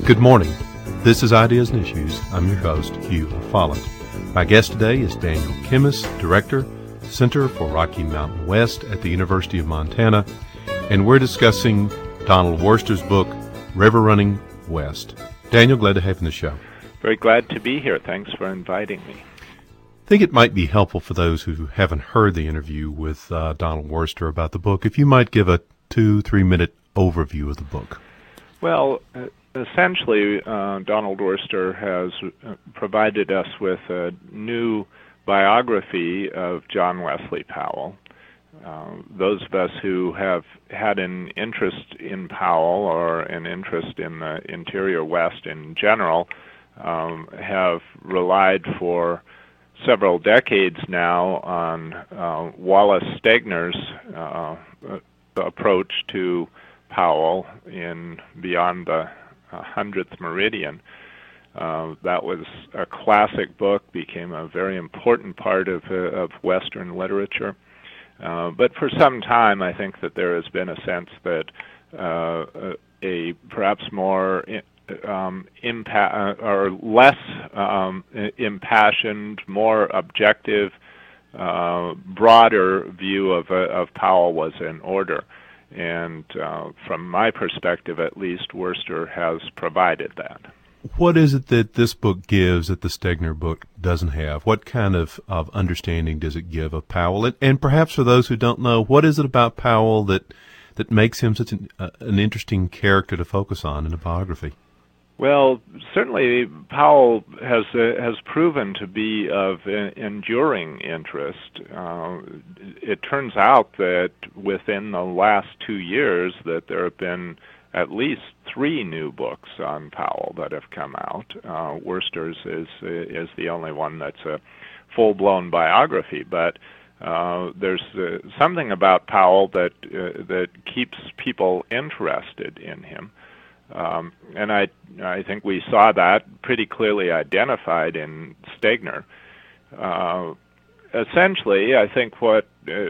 Good morning. This is Ideas and Issues. I'm your host, Hugh Folland. My guest today is Daniel Kimmis, Director, Center for Rocky Mountain West at the University of Montana, and we're discussing Donald Worster's book, River Running West. Daniel, glad to have you on the show. Very glad to be here. Thanks for inviting me. I think it might be helpful for those who haven't heard the interview with Donald Worster about the book, if you might give a 2-3 minute overview of the book. Well, essentially, Donald Worster has provided us with a new biography of John Wesley Powell. Those of us who have had an interest in Powell or an interest in the interior West in general have relied for several decades now on Wallace Stegner's approach to Powell in Beyond the 100th Meridian. That was a classic book, became a very important part of Western literature. But for some time, I think that there has been a sense that a perhaps more less impassioned, more objective, broader view of Powell was in order. And from my perspective, at least, Worster has provided that. What is it that this book gives that the Stegner book doesn't have? What kind of understanding does it give of Powell? And perhaps for those who don't know, what is it about Powell that makes him such an interesting character to focus on in a biography? Well, certainly Powell has proven to be of enduring interest. It turns out that within the last 2 years that there have been at least 3 new books on Powell that have come out. Worster's is the only one that's a full-blown biography, but there's something about Powell that keeps people interested in him. And I think we saw that pretty clearly identified in Stegner. Essentially, I think what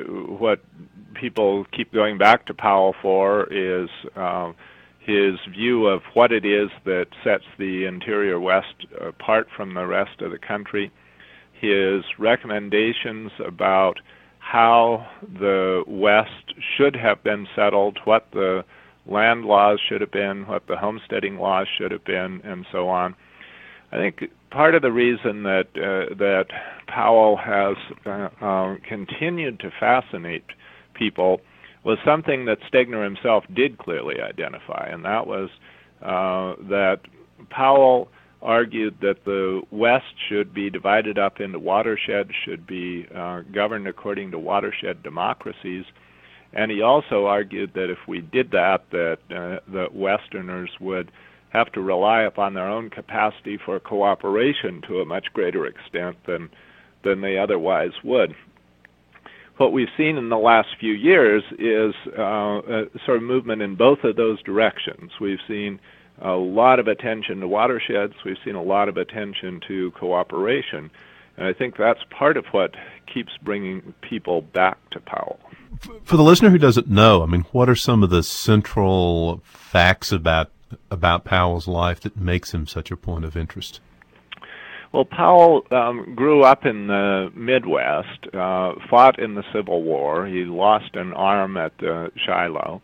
people keep going back to Powell for is his view of what it is that sets the interior West apart from the rest of the country, his recommendations about how the West should have been settled, what the land laws should have been, what the homesteading laws should have been, and so on. I think part of the reason that Powell has continued to fascinate people was something that Stegner himself did clearly identify, and that was that Powell argued that the West should be divided up into watersheds, should be governed according to watershed democracies. And he also argued that if we did that, that Westerners would have to rely upon their own capacity for cooperation to a much greater extent than they otherwise would. What we've seen in the last few years is a sort of movement in both of those directions. We've seen a lot of attention to watersheds. We've seen a lot of attention to cooperation. And I think that's part of what keeps bringing people back to Powell. For the listener who doesn't know, I mean, what are some of the central facts about Powell's life that makes him such a point of interest? Well, Powell grew up in the Midwest, fought in the Civil War. He lost an arm at Shiloh.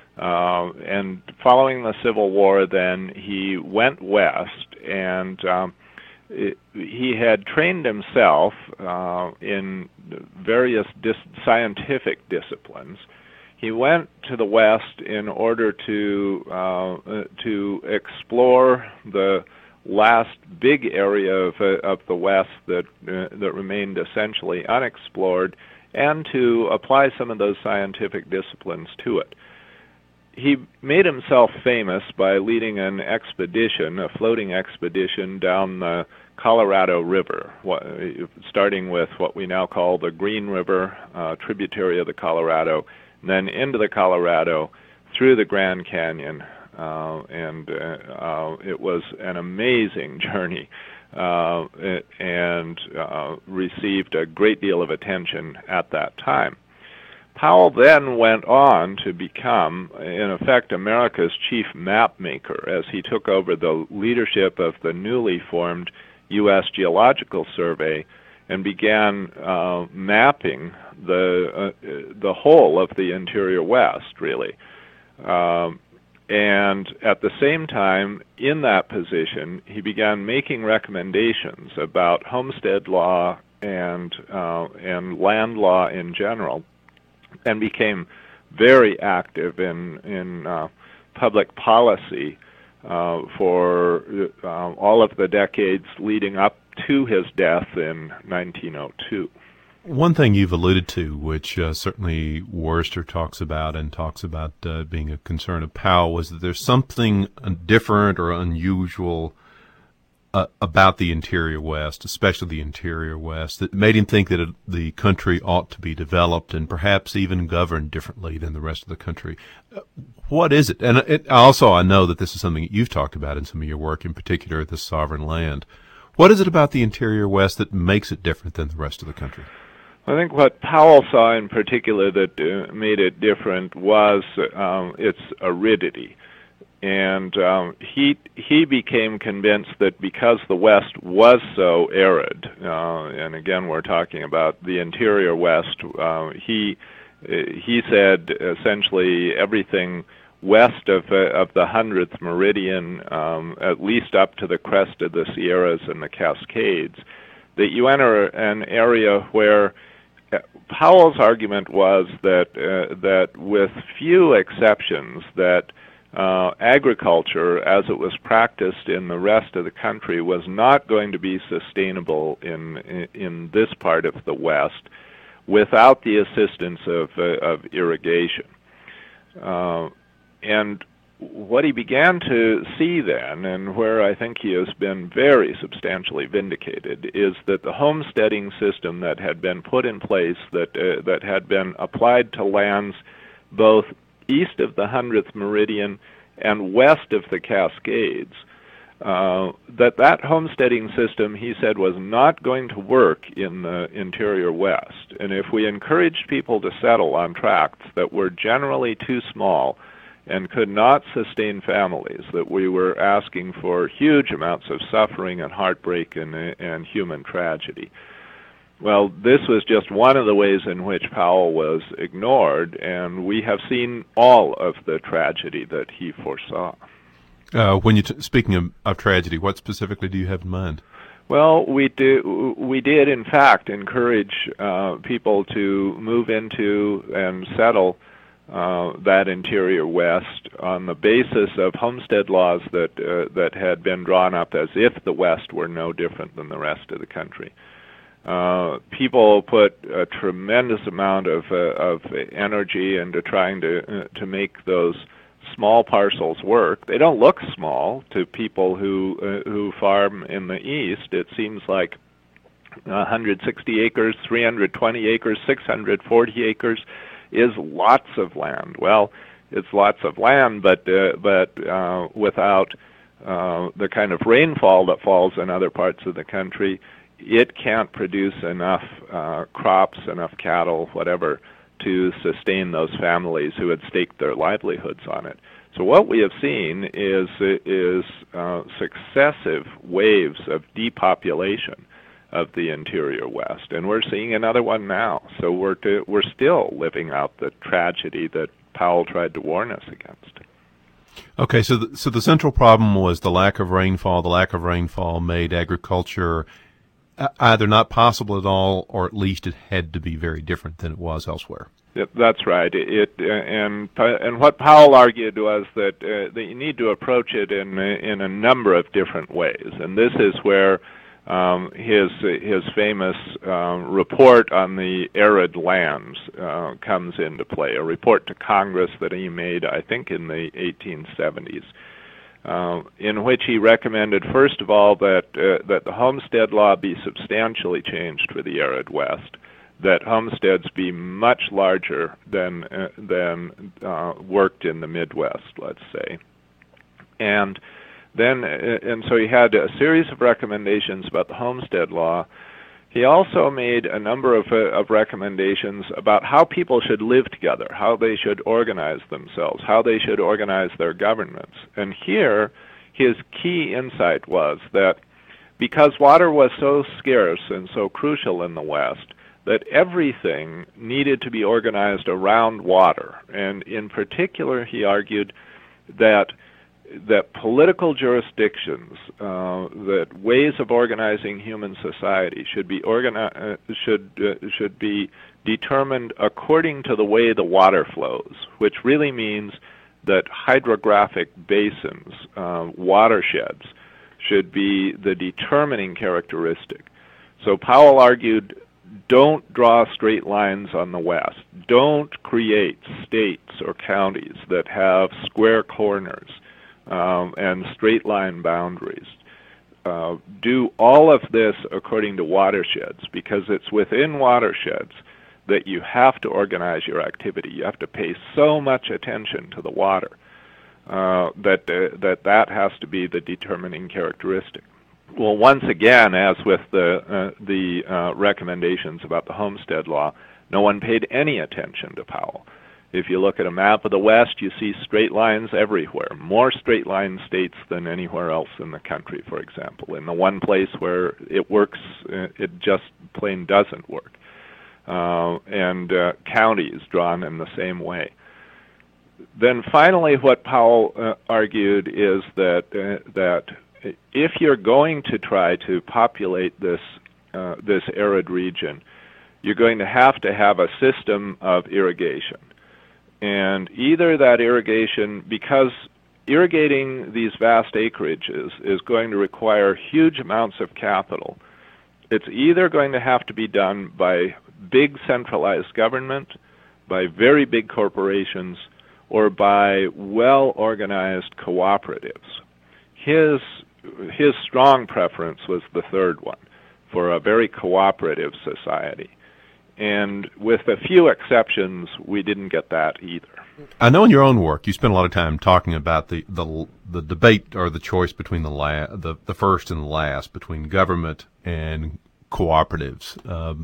And following the Civil War, then he went west, and he had trained himself in various scientific disciplines. He went to the West in order to explore the last big area of the West that remained essentially unexplored, and to apply some of those scientific disciplines to it. He made himself famous by leading an expedition, a floating expedition down the Colorado River, starting with what we now call the Green River, tributary of the Colorado, and then into the Colorado, through the Grand Canyon, and it was an amazing journey, and received a great deal of attention at that time. Powell then went on to become, in effect, America's chief map maker as he took over the leadership of the newly formed U.S. Geological Survey and began mapping the whole of the interior West, really. And at the same time, in that position, he began making recommendations about homestead law and land law in general, and became very active in public policy for all of the decades leading up to his death in 1902. One thing you've alluded to, which certainly Worcester talks about being a concern of Powell, was that there's something different or unusual about the interior West, especially the interior West, that made him think that the country ought to be developed and perhaps even governed differently than the rest of the country. What is it? And I know that this is something that you've talked about in some of your work, in particular the sovereign land. What is it about the interior West that makes it different than the rest of the country? I think what Powell saw in particular that made it different was its aridity. And he became convinced that because the West was so arid, and again we're talking about the interior West, he said essentially everything west of the 100th meridian, at least up to the crest of the Sierras and the Cascades, that you enter an area where Powell's argument was that with few exceptions, that agriculture, as it was practiced in the rest of the country, was not going to be sustainable in this part of the West without the assistance of irrigation. And what he began to see then, and where I think he has been very substantially vindicated, is that the homesteading system that had been put in place, that had been applied to lands both east of the 100th meridian and west of the Cascades, that homesteading system, he said, was not going to work in the interior West. And if we encouraged people to settle on tracts that were generally too small and could not sustain families, that we were asking for huge amounts of suffering and heartbreak and human tragedy. Well, this was just one of the ways in which Powell was ignored, and we have seen all of the tragedy that he foresaw. When speaking of tragedy, what specifically do you have in mind? Well, we did in fact encourage people to move into and settle that interior West on the basis of homestead laws that had been drawn up as if the West were no different than the rest of the country. People put a tremendous amount of energy into trying to make those small parcels work. They don't look small to people who farm in the East. It seems like 160 acres, 320 acres, 640 acres is lots of land. Well, it's lots of land, but without the kind of rainfall that falls in other parts of the country, it can't produce enough crops, enough cattle, whatever, to sustain those families who had staked their livelihoods on it. So what we have seen is successive waves of depopulation of the interior West, and we're seeing another one now. So we're still living out the tragedy that Powell tried to warn us against. Okay, so the central problem was the lack of rainfall. The lack of rainfall made agriculture either not possible at all, or at least it had to be very different than it was elsewhere. That's right. And what Powell argued was that you need to approach it in a number of different ways, and this is where his famous report on the arid lands comes into play. A report to Congress that he made, I think, in the 1870s. In which he recommended, first of all, that the homestead law be substantially changed for the arid West, that homesteads be much larger than worked in the Midwest, let's say, and so he had a series of recommendations about the homestead law. He also made a number of recommendations about how people should live together, how they should organize themselves, how they should organize their governments. And here, his key insight was that because water was so scarce and so crucial in the West, that everything needed to be organized around water. And in particular, he argued that political jurisdictions, that ways of organizing human society should be should be determined according to the way the water flows, which really means that hydrographic basins, watersheds, should be the determining characteristic. So Powell argued, don't draw straight lines on the West. Don't create states or counties that have square corners and straight line boundaries. Do all of this according to watersheds, because it's within watersheds that you have to organize your activity. You have to pay so much attention to the water that has to be the determining characteristic. Well, once again, as with the recommendations about the Homestead Law, no one paid any attention to Powell. If you look at a map of the West, you see straight lines everywhere, more straight line states than anywhere else in the country, for example. In the one place where it works, it just plain doesn't work. And counties drawn in the same way. Then finally, what Powell argued is that if you're going to try to populate this arid region, you're going to have a system of irrigation. And either that irrigation, because irrigating these vast acreages is going to require huge amounts of capital, it's either going to have to be done by big centralized government, by very big corporations, or by well-organized cooperatives. His strong preference was the third one, for a very cooperative society. And with a few exceptions, we didn't get that either. I know in your own work you spent a lot of time talking about the debate or the choice between the first and the last, between government and cooperatives.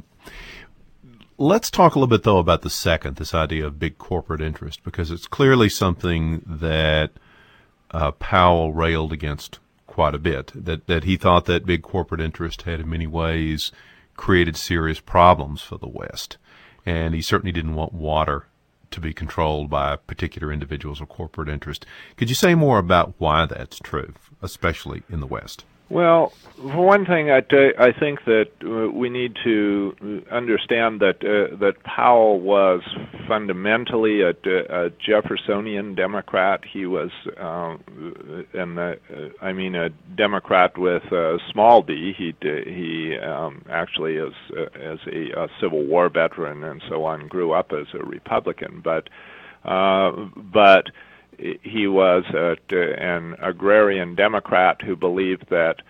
Let's talk a little bit, though, about the second, this idea of big corporate interest, because it's clearly something that Powell railed against quite a bit, that he thought that big corporate interest had in many ways created serious problems for the West. And he certainly didn't want water to be controlled by particular individuals or corporate interest. Could you say more about why that's true, especially in the West? Well, for one thing, I think that we need to understand that Powell was fundamentally a Jeffersonian Democrat. He was, a Democrat with a small d. He actually, as a Civil War veteran and so on, grew up as a Republican, but he was an agrarian Democrat who believed that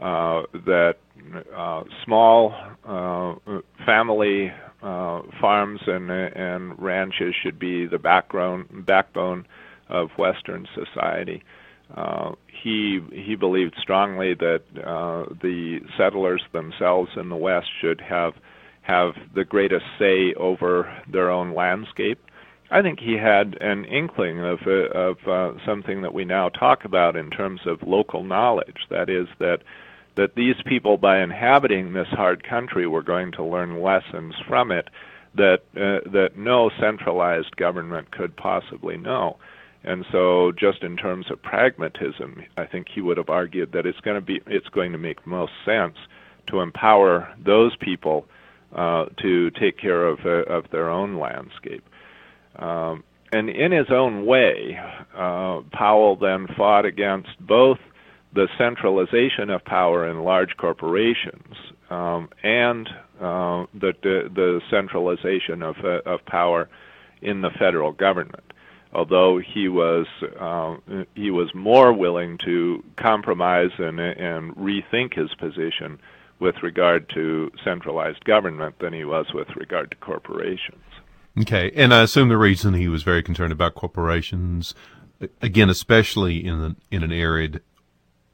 small family farms and ranches should be the backbone of Western society. He believed strongly that the settlers themselves in the West should have the greatest say over their own landscape. I think he had an inkling of something that we now talk about in terms of local knowledge. That is that these people, by inhabiting this hard country, were going to learn lessons from it that no centralized government could possibly know. And so, just in terms of pragmatism, I think he would have argued that it's going to make most sense to empower those people to take care of their own landscape. And in his own way, Powell then fought against both the centralization of power in large corporations and the centralization of power in the federal government. Although he was more willing to compromise and rethink his position with regard to centralized government than he was with regard to corporations. Okay, and I assume the reason he was very concerned about corporations, again, especially in an arid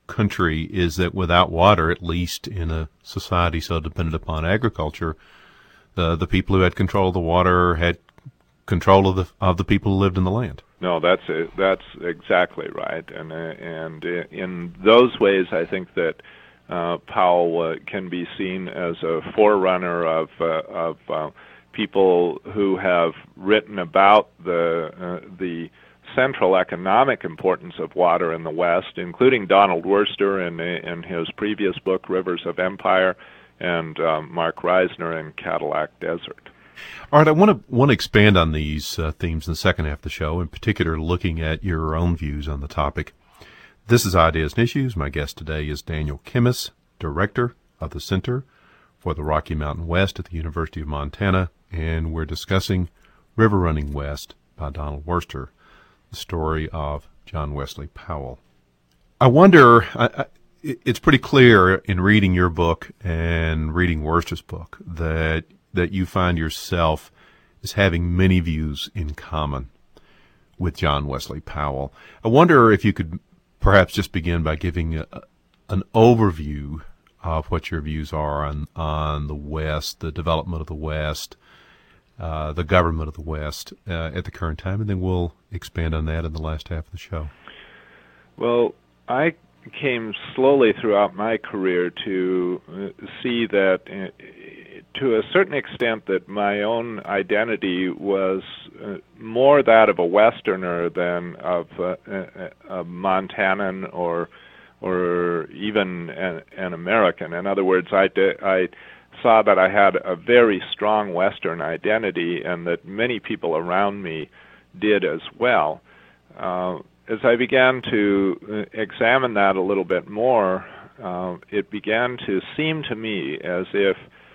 country is that without water, at least in a society so dependent upon agriculture, the people who had control of the water had control of the people who lived in the land. No, that's exactly right, and in those ways, I think that Powell can be seen as a forerunner of people who have written about the central economic importance of water in the West, including Donald Worster in his previous book, Rivers of Empire, and Mark Reisner in Cadillac Desert. All right, I want to expand on these themes in the second half of the show, in particular looking at your own views on the topic. This is Ideas and Issues. My guest today is Daniel Kimmis, Director of the Center for the Rocky Mountain West at the University of Montana, and we're discussing River Running West by Donald Worster, the story of John Wesley Powell. I wonder, it's pretty clear in reading your book and reading Worster's book that you find yourself as having many views in common with John Wesley Powell. I wonder if you could perhaps just begin by giving an overview of what your views are on the West, the development of the West, the government of the West at the current time, and then we'll expand on that in the last half of the show. Well, I came slowly throughout my career to see that to a certain extent that my own identity was more that of a Westerner than of a Montanan or even an American. In other words, I saw that I had a very strong Western identity and that many people around me did as well. As I began to examine that a little bit more, it began to seem to me as if,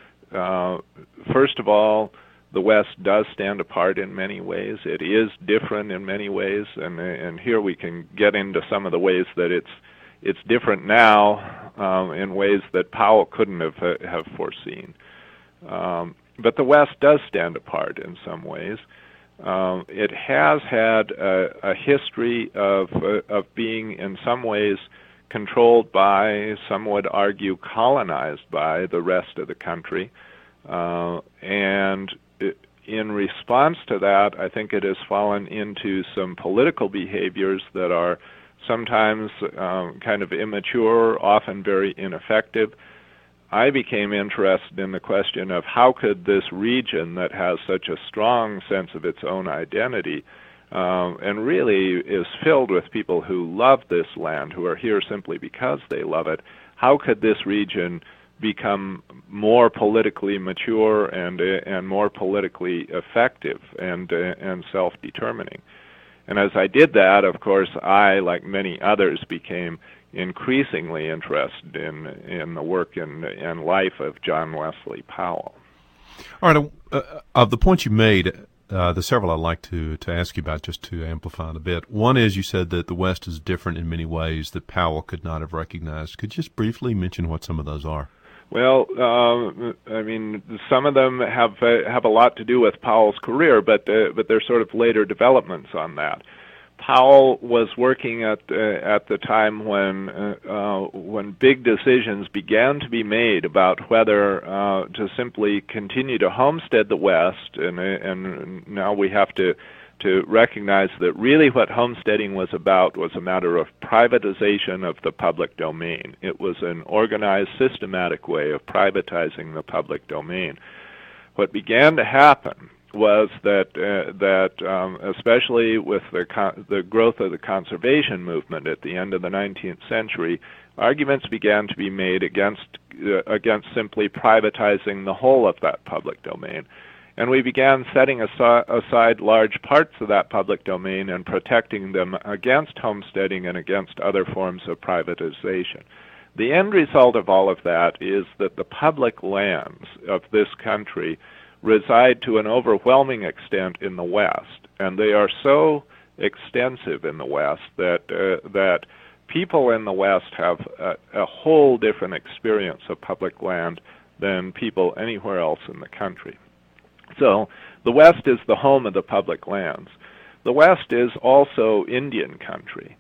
first of all, the West does stand apart in many ways. It is different in many ways, and here we can get into some of the ways that it's different now in ways that Powell couldn't have foreseen. But the West does stand apart in some ways. It has had a history of being, in some ways, controlled by, some would argue, colonized by the rest of the country. And in response to that, I think it has fallen into some political behaviors that are sometimes kind of immature, often very ineffective. I became interested in the question of how could this region that has such a strong sense of its own identity and really is filled with people who love this land, who are here simply because they love it, how could this region become more politically mature and more politically effective and self-determining? And as I did that, of course, I, like many others, became increasingly interested in the work and life of John Wesley Powell. All right, of the points you made, there's several I'd like to ask you about just to amplify it a bit. One is you said that the West is different in many ways that Powell could not have recognized. Could you just briefly mention what some of those are? Well, I mean, some of them have a lot to do with Powell's career, but they're sort of later developments on that. Powell was working at the time when big decisions began to be made about whether to simply continue to homestead the West, and now we have to recognize that really what homesteading was about was a matter of privatization of the public domain. It was an organized, systematic way of privatizing the public domain. What began to happen was that especially with the growth of the conservation movement at the end of the 19th century, arguments began to be made against simply privatizing the whole of that public domain. And we began setting aside large parts of that public domain and protecting them against homesteading and against other forms of privatization. The end result of all of that is that the public lands of this country reside to an overwhelming extent in the West, and they are so extensive in the West that people in the West have a whole different experience of public land than people anywhere else in the country. So the West is the home of the public lands. The West is also Indian country.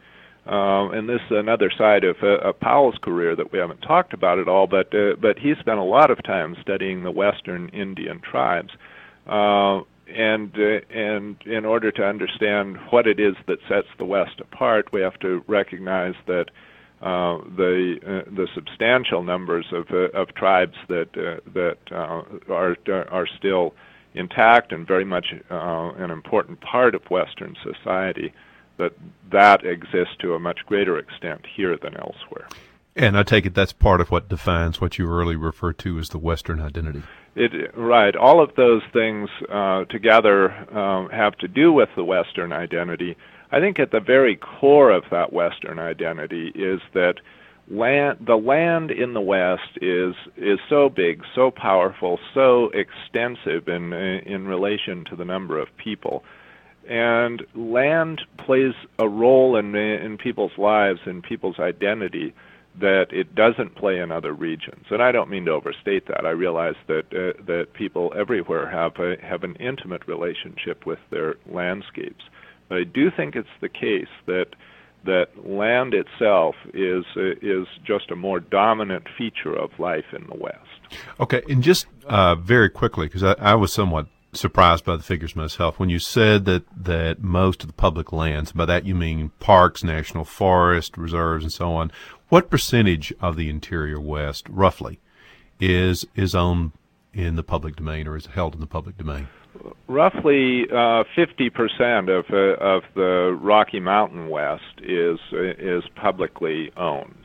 And this is another side of Powell's career that we haven't talked about at all, but he spent a lot of time studying the Western Indian tribes. And in order to understand what it is that sets the West apart, we have to recognize that the substantial numbers of tribes that are still intact and very much an important part of Western society, that exists to a much greater extent here than elsewhere. And I take it that's part of what defines what you earlier referred to as the Western identity. Right. All of those things together have to do with the Western identity. I think at the very core of that Western identity is that the land in the West is so big, so powerful, so extensive in relation to the number of people. And land plays a role in people's lives, in people's identity, that it doesn't play in other regions. And I don't mean to overstate that. I realize that people everywhere have an intimate relationship with their landscapes. But I do think it's the case that land itself is just a more dominant feature of life in the West. Okay, and just very quickly, because I was somewhat surprised by the figures myself, when you said that most of the public lands, by that you mean parks, national forest, reserves, and so on, what percentage of the interior West, roughly, is owned in the public domain or is held in the public domain? Roughly 50% of the Rocky Mountain West is publicly owned.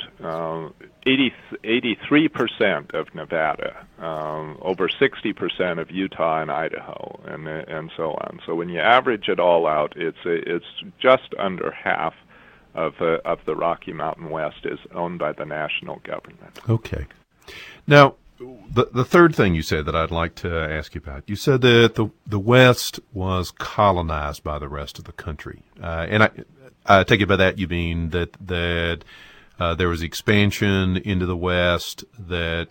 83% of Nevada, over 60% of Utah and Idaho, and so on. So when you average it all out, it's just under half of the Rocky Mountain West is owned by the national government. Okay. Now, the third thing you said that I'd like to ask you about, you said that the West was colonized by the rest of the country, and I take it by that you mean that there was expansion into the West, that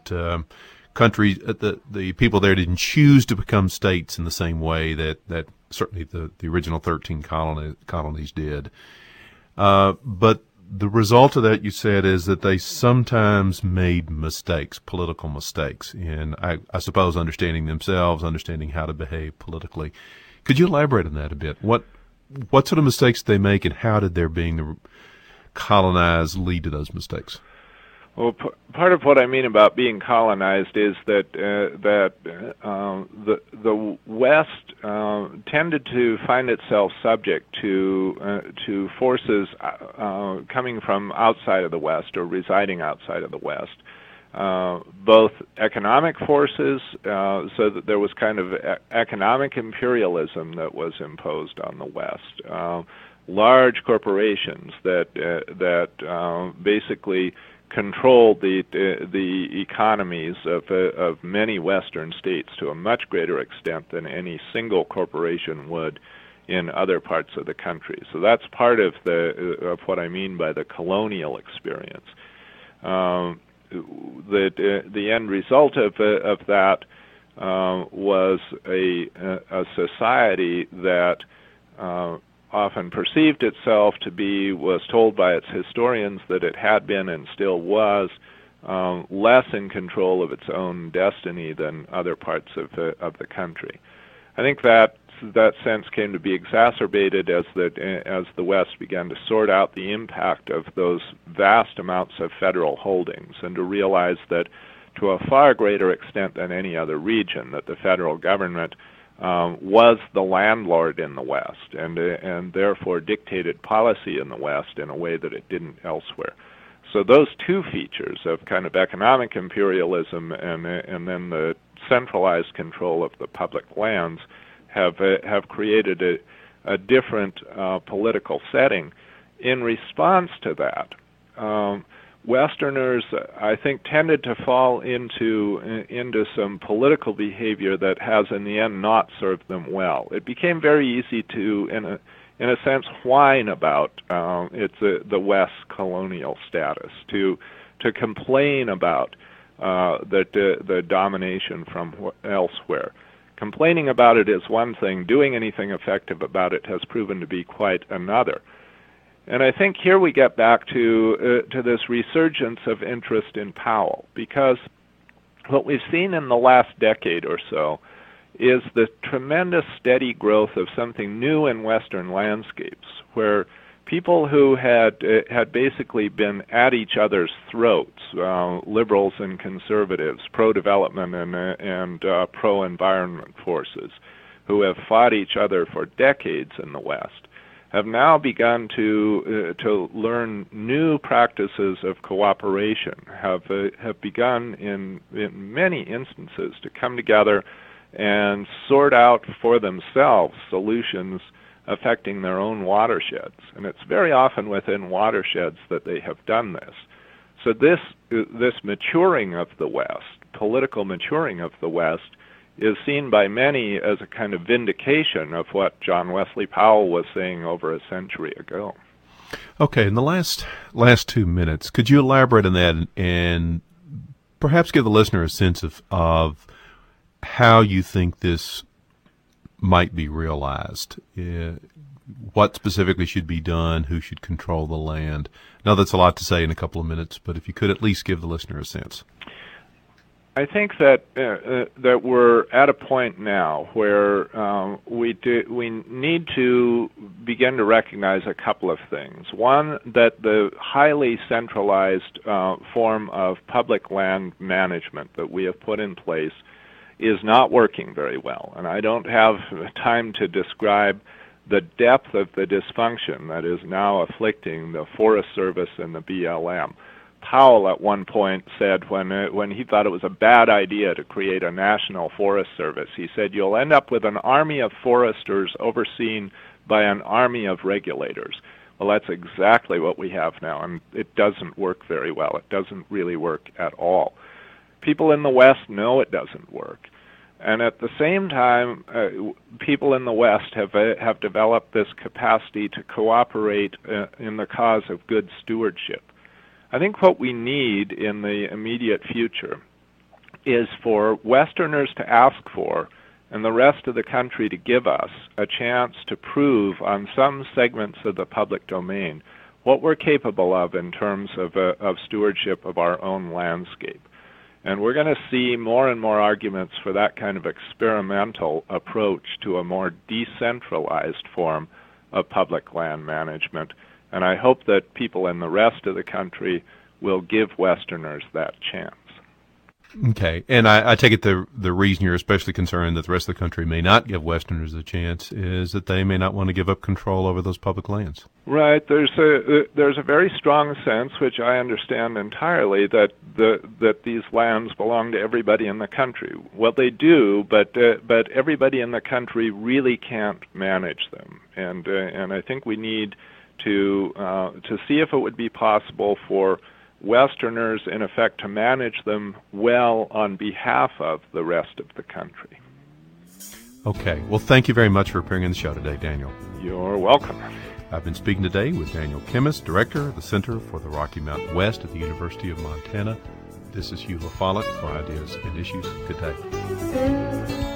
the people there didn't choose to become states in the same way that certainly the original 13 colonies did. But the result of that, you said, is that they sometimes made mistakes, political mistakes, in, I suppose, understanding themselves, understanding how to behave politically. Could you elaborate on that a bit? What sort of mistakes did they make, and how did their being colonized lead to those mistakes? Well, part of what I mean about being colonized is that the West tended to find itself subject to forces coming from outside of the West or residing outside of the West. Both economic forces, so that there was kind of economic imperialism that was imposed on the West. Large corporations that basically controlled the economies of many Western states to a much greater extent than any single corporation would in other parts of the country. So that's part of what I mean by the colonial experience. The end result of that was a society that often perceived itself to be, was told by its historians that it had been and still was less in control of its own destiny than other parts of the country. I think that sense came to be exacerbated as the West began to sort out the impact of those vast amounts of federal holdings, and to realize that to a far greater extent than any other region, that the federal government was the landlord in the West, and therefore dictated policy in the West in a way that it didn't elsewhere. So those two features of kind of economic imperialism and then the centralized control of the public lands have created a different political setting. In response to that, Westerners, I think, tended to fall into some political behavior that has, in the end, not served them well. It became very easy to, in a sense, whine about the West's colonial status, to complain about the domination from elsewhere. Complaining about it is one thing. Doing anything effective about it has proven to be quite another. And I think here we get back to this resurgence of interest in Powell, because what we've seen in the last decade or so is the tremendous steady growth of something new in Western landscapes, where people who had basically been at each other's throats, liberals and conservatives, pro-development and pro-environment forces, who have fought each other for decades in the West, have now begun to learn new practices of cooperation, have begun in many instances to come together and sort out for themselves solutions affecting their own watersheds. And it's very often within watersheds that they have done this. So this maturing of the West, political maturing of the West, is seen by many as a kind of vindication of what John Wesley Powell was saying over a century ago. Okay, in the last 2 minutes, could you elaborate on that and perhaps give the listener a sense of how you think this might be realized? What specifically should be done? Who should control the land? Now, that's a lot to say in a couple of minutes, but if you could at least give the listener a sense. I think that we're at a point now where we need to begin to recognize a couple of things. One, that the highly centralized form of public land management that we have put in place is not working very well. And I don't have time to describe the depth of the dysfunction that is now afflicting the Forest Service and the BLM. Powell at one point said when he thought it was a bad idea to create a national forest service, he said, you'll end up with an army of foresters overseen by an army of regulators. Well, that's exactly what we have now, and it doesn't work very well. It doesn't really work at all. People in the West know it doesn't work. And at the same time, people in the West have developed this capacity to cooperate in the cause of good stewardship. I think what we need in the immediate future is for Westerners to ask for, and the rest of the country to give us, a chance to prove on some segments of the public domain what we're capable of in terms of stewardship of our own landscape. And we're going to see more and more arguments for that kind of experimental approach to a more decentralized form of public land management. And I hope that people in the rest of the country will give Westerners that chance. Okay. And I take it the reason you're especially concerned that the rest of the country may not give Westerners a chance is that they may not want to give up control over those public lands. Right. There's a very strong sense, which I understand entirely, that these lands belong to everybody in the country. Well, they do, but everybody in the country really can't manage them. And I think we need to see if it would be possible for Westerners, in effect, to manage them well on behalf of the rest of the country. Okay. Well, thank you very much for appearing on the show today, Daniel. You're welcome. I've been speaking today with Daniel Kimmis, Director of the Center for the Rocky Mountain West at the University of Montana. This is Hugh LaFollette for Ideas and Issues. Good day.